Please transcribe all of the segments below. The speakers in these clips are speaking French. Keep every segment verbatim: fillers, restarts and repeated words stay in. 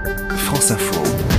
France Info.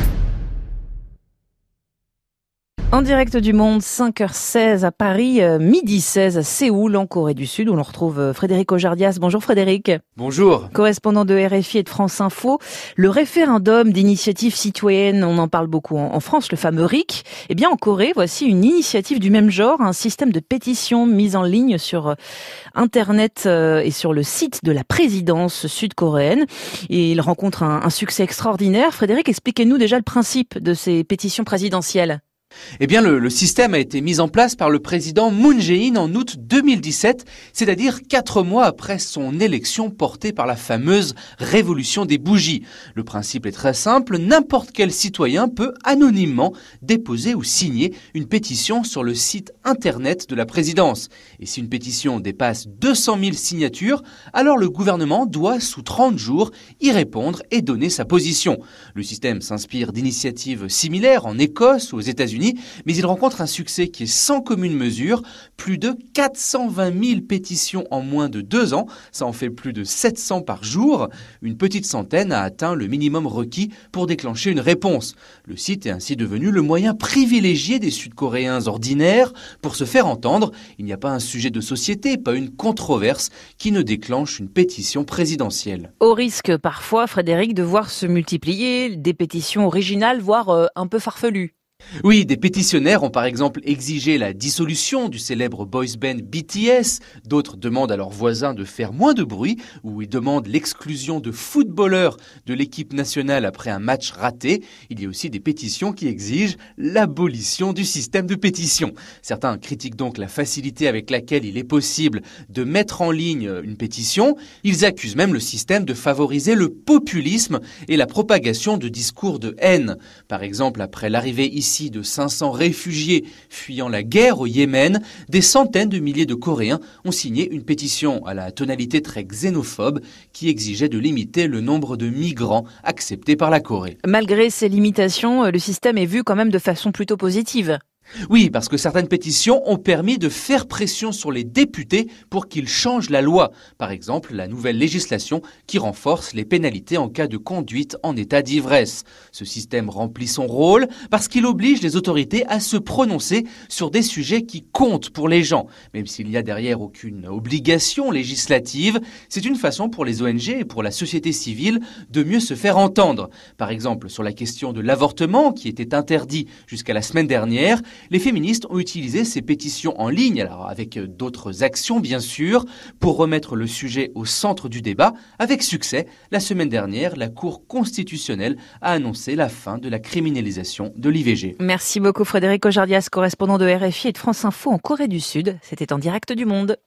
En direct du Monde, cinq heures seize à Paris, euh, midi seize à Séoul, en Corée du Sud, où l'on retrouve euh, Frédéric Ojardias. Bonjour Frédéric. Bonjour. Correspondant de R F I et de France Info. Le référendum d'initiative citoyenne, on en parle beaucoup en, en France, le fameux R I C. Eh bien, en Corée, voici une initiative du même genre, un système de pétition mise en ligne sur euh, Internet euh, et sur le site de la présidence sud-coréenne. Et il rencontre un, un succès extraordinaire. Frédéric, expliquez-nous déjà le principe de ces pétitions présidentielles. Eh bien, le, le système a été mis en place par le président Moon Jae-in en août deux mille dix-sept, c'est-à-dire quatre mois après son élection portée par la fameuse révolution des bougies. Le principe est très simple, n'importe quel citoyen peut anonymement déposer ou signer une pétition sur le site internet de la présidence. Et si une pétition dépasse deux cent mille signatures, alors le gouvernement doit, sous trente jours, y répondre et donner sa position. Le système s'inspire d'initiatives similaires en Écosse ou aux États-Unis, mais il rencontre un succès qui est sans commune mesure. Plus de quatre cent vingt mille pétitions en moins de deux ans, ça en fait plus de sept cents par jour. Une petite centaine a atteint le minimum requis pour déclencher une réponse. Le site est ainsi devenu le moyen privilégié des Sud-Coréens ordinaires pour se faire entendre. Il n'y a pas un sujet de société, pas une controverse qui ne déclenche une pétition présidentielle. Au risque parfois, Frédéric, de voir se multiplier des pétitions originales, voire euh, un peu farfelues. Oui, des pétitionnaires ont par exemple exigé la dissolution du célèbre boys band B T S. D'autres demandent à leurs voisins de faire moins de bruit, ou ils demandent l'exclusion de footballeurs de l'équipe nationale après un match raté. Il y a aussi des pétitions qui exigent l'abolition du système de pétition. Certains critiquent donc la facilité avec laquelle il est possible de mettre en ligne une pétition. Ils accusent même le système de favoriser le populisme et la propagation de discours de haine. Par exemple, après l'arrivée ici de cinq cents réfugiés fuyant la guerre au Yémen, des centaines de milliers de Coréens ont signé une pétition à la tonalité très xénophobe qui exigeait de limiter le nombre de migrants acceptés par la Corée. Malgré ces limitations, le système est vu quand même de façon plutôt positive. Oui, parce que certaines pétitions ont permis de faire pression sur les députés pour qu'ils changent la loi. Par exemple, la nouvelle législation qui renforce les pénalités en cas de conduite en état d'ivresse. Ce système remplit son rôle parce qu'il oblige les autorités à se prononcer sur des sujets qui comptent pour les gens. Même s'il n'y a derrière aucune obligation législative, c'est une façon pour les O N G et pour la société civile de mieux se faire entendre. Par exemple, sur la question de l'avortement qui était interdit jusqu'à la semaine dernière, les féministes ont utilisé ces pétitions en ligne, alors avec d'autres actions bien sûr, pour remettre le sujet au centre du débat. Avec succès, la semaine dernière, la Cour constitutionnelle a annoncé la fin de la criminalisation de l'I V G. Merci beaucoup Frédéric Ojardias, correspondant de R F I et de France Info en Corée du Sud. C'était en direct du Monde.